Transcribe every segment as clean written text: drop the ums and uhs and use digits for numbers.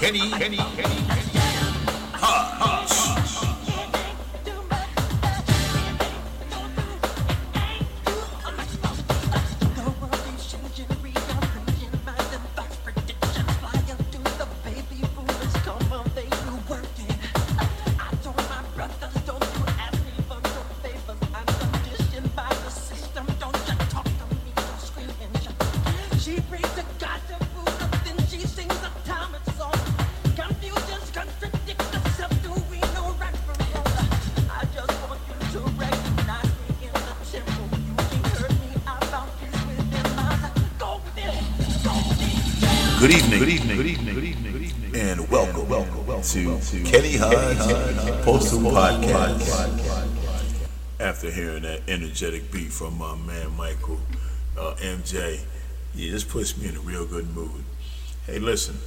Good evening, and welcome to Kenny Hodge Postal Podcast. After hearing that energetic beat from my man Michael MJ, this puts me in a real good mood. Hey, listen,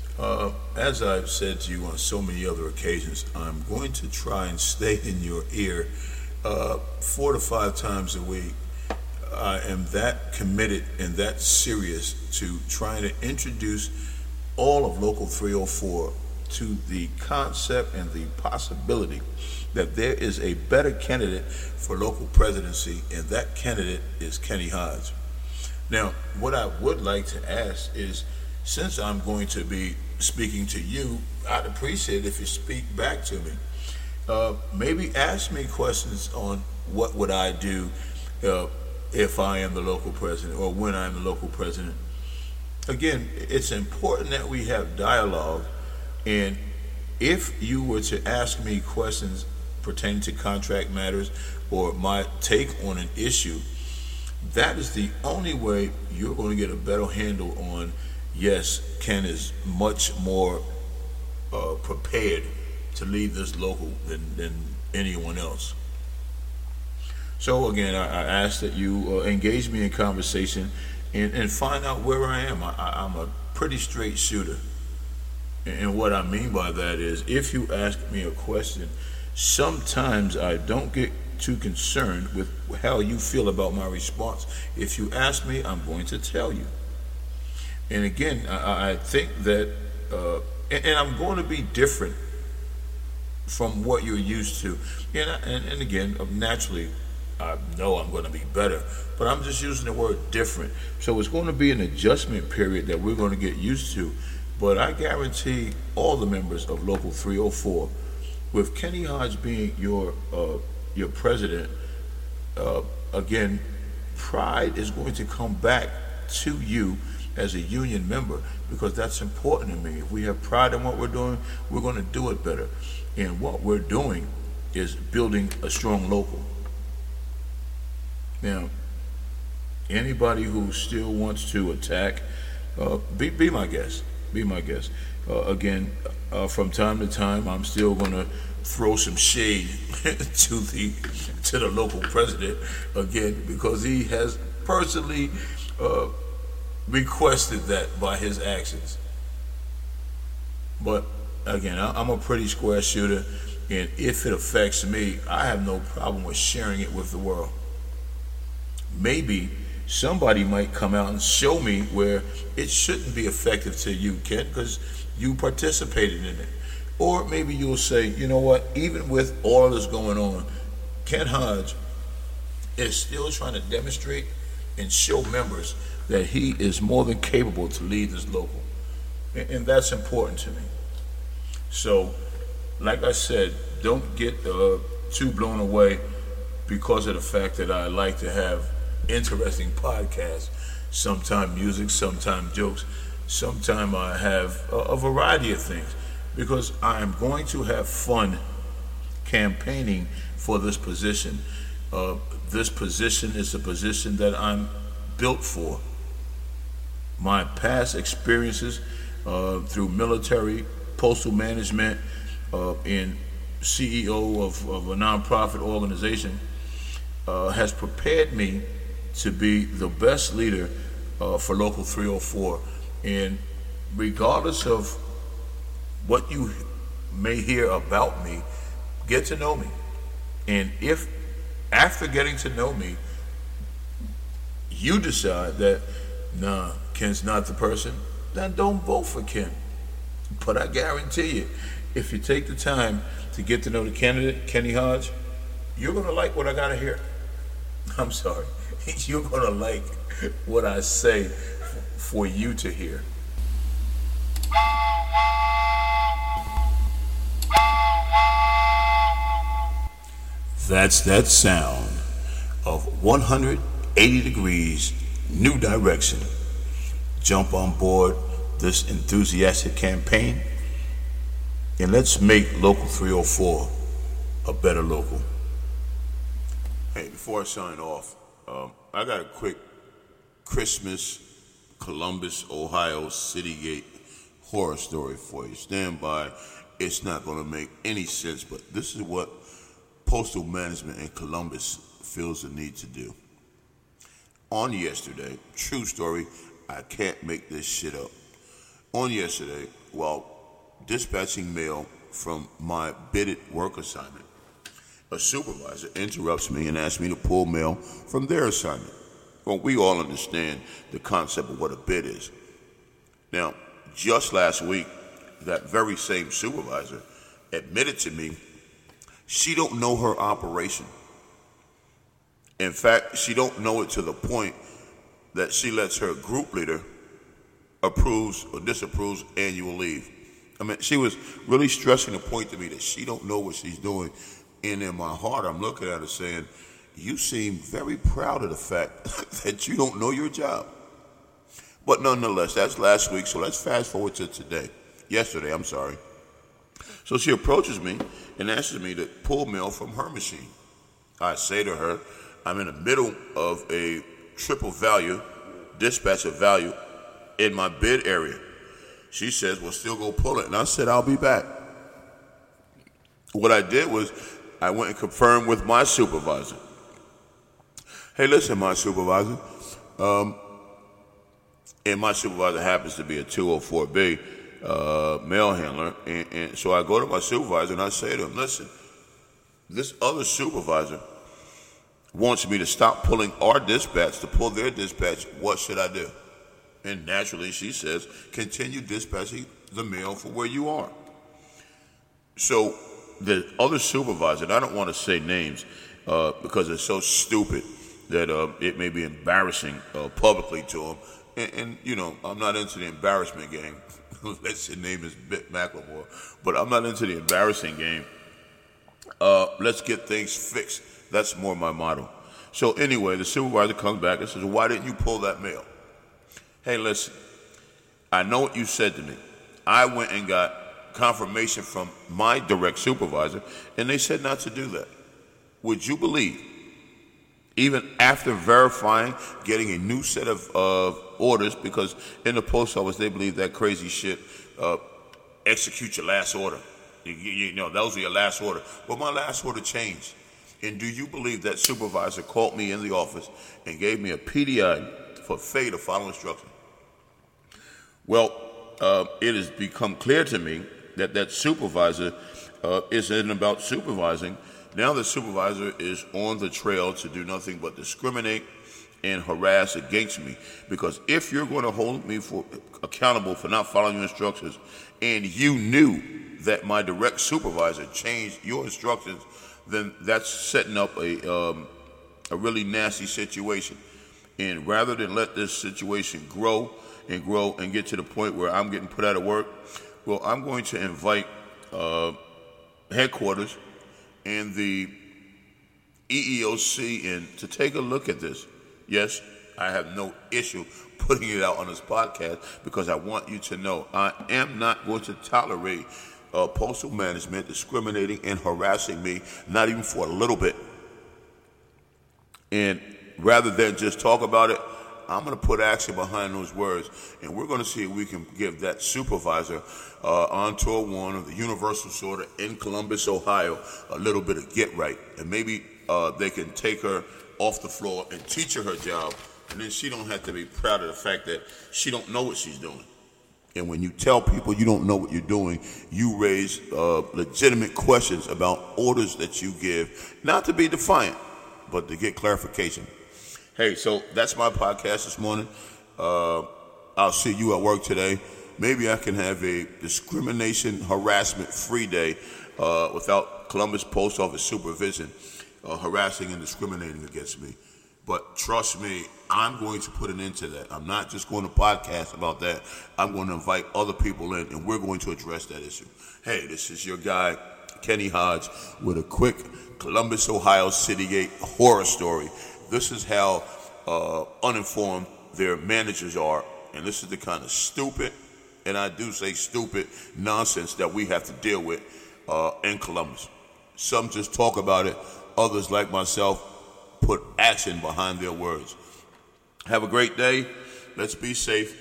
as I've said to you on so many other occasions, I'm going to try and stay in your ear 4 to 5 times a week. I am that committed and that serious to trying to introduce all of Local 304 to the concept and the possibility that there is a better candidate for local presidency, and that candidate is Kenny Hodge. Now, what I would like to ask is, since I'm going to be speaking to you, I'd appreciate it if you speak back to me. Maybe ask me questions on what would I do if I am the local president, or when I'm the local president. Again, it's important that we have dialogue, and if you were to ask me questions pertaining to contract matters or my take on an issue, that is the only way you're going to get a better handle on, yes, Ken is much more prepared to lead this local than anyone else. So again, I ask that you engage me in conversation and find out where I am. I'm a pretty straight shooter. And what I mean by that is, if you ask me a question, sometimes I don't get too concerned with how you feel about my response. If you ask me, I'm going to tell you. And again, I think that, and I'm going to be different from what you're used to. And again, naturally, I know I'm going to be better, but I'm just using the word different. So it's going to be an adjustment period that we're going to get used to. But I guarantee all the members of Local 304, with Kenny Hodge being your president, again, pride is going to come back to you as a union member, because that's important to me. If we have pride in what we're doing, we're going to do it better. And what we're doing is building a strong local. Now, anybody who still wants to attack, be my guest. Be my guest. Again, from time to time, I'm still going to throw some shade to the local president, again, because he has personally requested that by his actions. But again, I'm a pretty square shooter, and if it affects me, I have no problem with sharing it with the world. Maybe somebody might come out and show me where it shouldn't be effective to you, Ken, because you participated in it. Or maybe you'll say, you know what, even with all of this going on, Ken Hodge is still trying to demonstrate and show members that he is more than capable to lead this local. And that's important to me. So, like I said, don't get too blown away because of the fact that I like to have interesting podcasts. Sometimes music, sometimes jokes, sometimes I have a variety of things, because I am going to have fun campaigning for this position. This position is a position that I'm built for. My past experiences through military, postal management, and CEO of a nonprofit organization has prepared me to be the best leader for Local 304. And regardless of what you may hear about me, get to know me. And if after getting to know me, you decide that, nah, Ken's not the person, then don't vote for Ken. But I guarantee you, if you take the time to get to know the candidate, Kenny Hodge, you're going to like what I got to hear. I'm sorry. You're going to like what I say for you to hear. That's that sound of 180 degrees, new direction. Jump on board this enthusiastic campaign and let's make Local 304 a better local. Hey, before I sign off, I got a quick Christmas Columbus, Ohio Citygate horror story for you. Stand by. It's not going to make any sense, but this is what Postal Management in Columbus feels the need to do. On yesterday, true story, I can't make this shit up. On yesterday, while dispatching mail from my bidded work assignment, a supervisor interrupts me and asks me to pull mail from their assignment. Well, we all understand the concept of what a bid is. Now, just last week, that very same supervisor admitted to me she don't know her operation. In fact, she don't know it to the point that she lets her group leader approves or disapproves annual leave. I mean, she was really stressing the point to me that she don't know what she's doing. And in my heart, I'm looking at her saying, you seem very proud of the fact that you don't know your job. But nonetheless, that's last week, so let's fast forward to today. Yesterday, I'm sorry. So she approaches me and asks me to pull mail from her machine. I say to her, I'm in the middle of a triple value, dispatch of value in my bid area. She says, well, still go pull it. And I said, I'll be back. What I did was I went and confirmed with my supervisor. Hey, listen, my supervisor. And my supervisor happens to be a 204B mail handler. And so I go to my supervisor and I say to him, listen, this other supervisor wants me to stop pulling our dispatch to pull their dispatch. What should I do? And naturally, she says, continue dispatching the mail for where you are. So the other supervisor, and I don't want to say names because it's so stupid that it may be embarrassing publicly to him. And, you know, I'm not into the embarrassment game. Let's say name is Bit McLemore. But I'm not into the embarrassing game. Let's get things fixed. That's more my motto. So anyway, the supervisor comes back and says, why didn't you pull that mail? Hey, listen, I know what you said to me. I went and got confirmation from my direct supervisor, and they said not to do that. Would you believe, even after verifying, getting a new set of orders, because in the post office they believe that crazy shit, execute your last order. You know, those are your last order. But my last order changed. And do you believe that supervisor called me in the office and gave me a PDI for failure to follow instructions? Well, it has become clear to me that that supervisor isn't about supervising. Now the supervisor is on the trail to do nothing but discriminate and harass against me. Because if you're going to hold me accountable for not following your instructions, and you knew that my direct supervisor changed your instructions, then that's setting up a really nasty situation. And rather than let this situation grow and get to the point where I'm getting put out of work, well, I'm going to invite headquarters and the EEOC in to take a look at this. Yes, I have no issue putting it out on this podcast because I want you to know I am not going to tolerate postal management discriminating and harassing me, not even for a little bit. And rather than just talk about it, I'm going to put action behind those words, and we're going to see if we can give that supervisor on tour one of the Universal Sorter in Columbus, Ohio, a little bit of get right, and maybe they can take her off the floor and teach her job, and then she don't have to be proud of the fact that she don't know what she's doing. And when you tell people you don't know what you're doing, you raise legitimate questions about orders that you give, not to be defiant, but to get clarification. Hey, so that's my podcast this morning. I'll see you at work today. maybe I can have a discrimination harassment-free day without Columbus Post Office supervision harassing and discriminating against me. But trust me, I'm going to put an end to that. I'm not just going to podcast about that. I'm going to invite other people in, and we're going to address that issue. Hey, this is your guy, Kenny Hodge, with a quick Columbus, Ohio Citygate horror story. This is how uninformed their managers are, and this is the kind of stupid, and I do say stupid, nonsense that we have to deal with in Columbus. Some just talk about it. Others, like myself, put action behind their words. Have a great day. Let's be safe.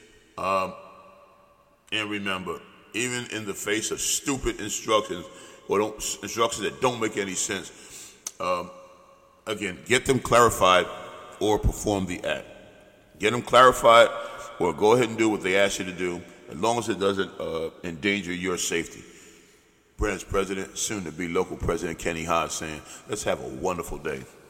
And remember, even in the face of stupid instructions or instructions that don't make any sense, again, get them clarified or perform the act. Get them clarified or go ahead and do what they ask you to do, as long as it doesn't endanger your safety. Branch President, soon to be local President Kenny Hodge saying, let's have a wonderful day.